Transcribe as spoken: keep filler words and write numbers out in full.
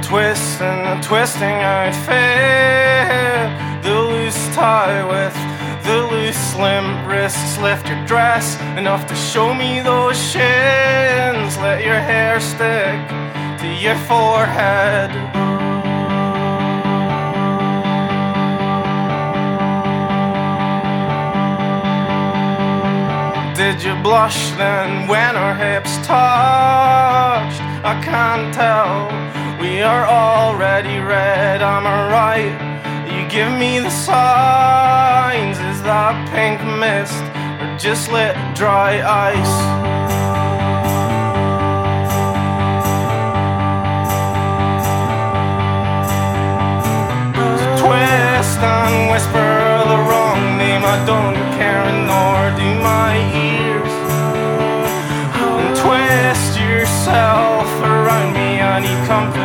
twisting and twisting I fit the loose tie with the loose slim wrists. Lift your dress enough to show me those shins. Let your hair stick to your forehead. Did you blush then when our hips touched? I can't tell, we are already red. Am I right? You give me the signs. Is that pink mist or just lit dry ice? So twist and whisper the wrong name. I don't care, nor do my ears. And twist yourself around me. I need company.